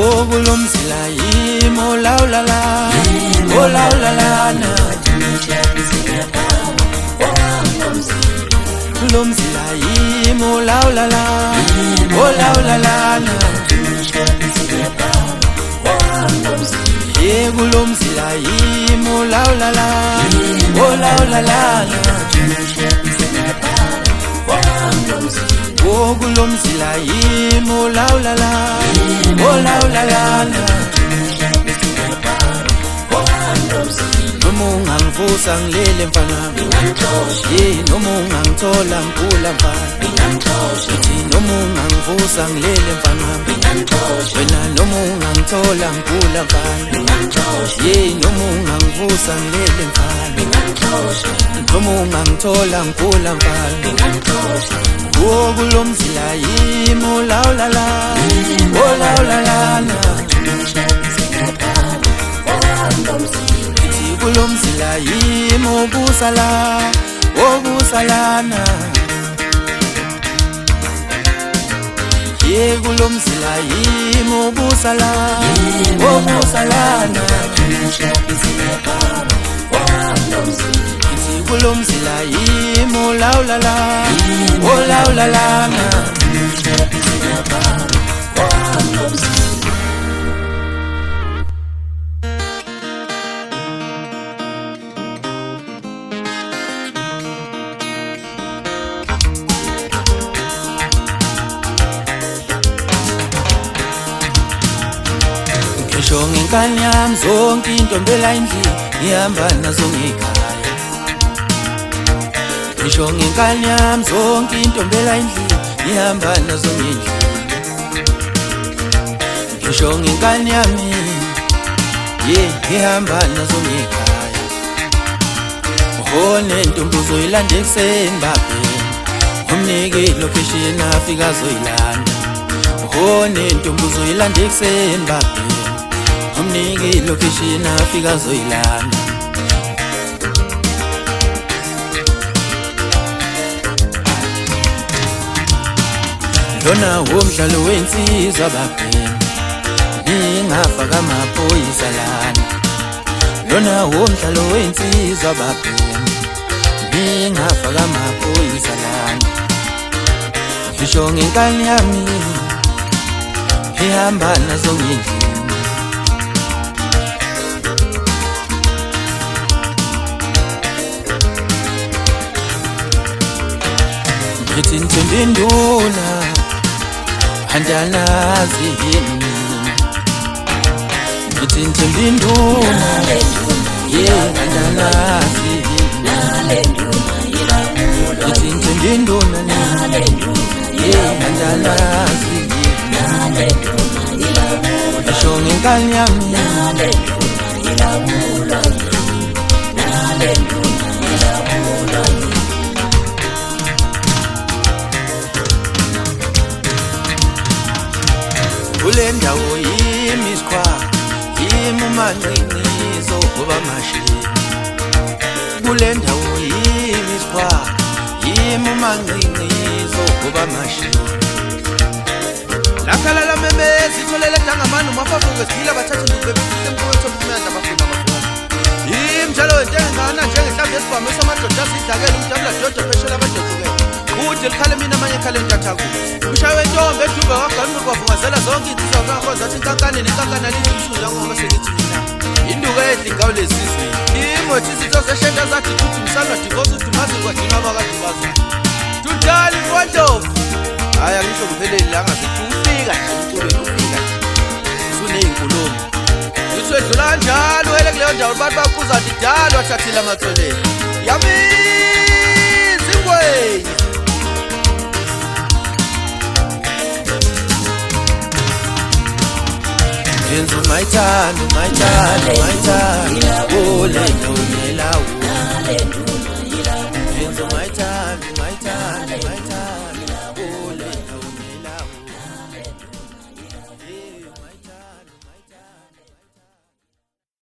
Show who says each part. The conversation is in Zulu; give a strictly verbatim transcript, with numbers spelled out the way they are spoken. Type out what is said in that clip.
Speaker 1: Wokulomzila yimo lawlala olawlalana kulomzila yimo lawlala olawlalana ye kulomzila yimo lawlala olawlalana wokulomzila yimo lawlala olawlalana noma ungangivusa ngilele mfana ye noma ungangithola ngikula mfana uthi noma ungangivusa ngilele mfana wena noma ungangithola ngikula mfana ye noma ungangivusa ngilele mfana noma ungangithola ngikula mfana wokulomzila yimo lawlala olawlalana ithi kulomzila yimo busala obusalana ye kulomzila yimo busala obusalana ithi kulomzila yimo lawlala olawlalana ngisho ngenkani yami zonke intombi elayindlini ngihamba nazo ngekhaya ngisho ngenkani yami zonke intombi elayindlini ngihamba nazo ngendlini ngisho ngenkani yami ye ngihamba nazo ngekhaya uhone intombi uzoyilanda ekuseni babheni umnike ilocation afika azoyilanda uhone intombi uzoyilanda ekuseni babheni umnike ilocation afika azoyilanda lona womdlalo wensizwa babheni ngingafaka amaphoyisa lana lona womdlalo wensizwa babheni ngingafaka amaphoyisa lana ngisho ngenkani yami ngihamba nazo ngendlini ngithi intombi nduna andanazi yini ngithi intombi nduna ye andanazi yini ngithi intombi nduna ye andanazi yini ngisho ngenkani yami kule ndawo yimi isikhwa yimi umanqiniso kuba mashini kule ndawo yimi isikhwa yimi umanqiniso kuba mashini lakhala la memezi tholele dangamani umafafuke siphila bathatha indube befike emkhotho kumyanda bafuna bafuna imjalo entengana njengehlamvu esibhamu esamadoda sidakela umdabula dodo pheshela abadodukela kude likhale mina amanye khale ntathaku ushawe ntombi edube wagani kwavungazela zonke insizwa kakho zathi inkankane nenkankana lithi umshuza ngoba sengithi mina induka edli ngawo lesizwe imothi isitho zeshenta zathi ukuthi msalwa divorce uthi mazi kwadinga abakadibazo tudali mfondlovu haya ngisho kupheleli langa zithi ufika nje umculweni ufika suney'nkulumo ngithi wedlula kanjalo wele kuleyo ndawo abantu bakuza nti dalo wathathile amatholeni yamizi ingwenya yenza umayithanda umayithanda umayithanda olenda unelawo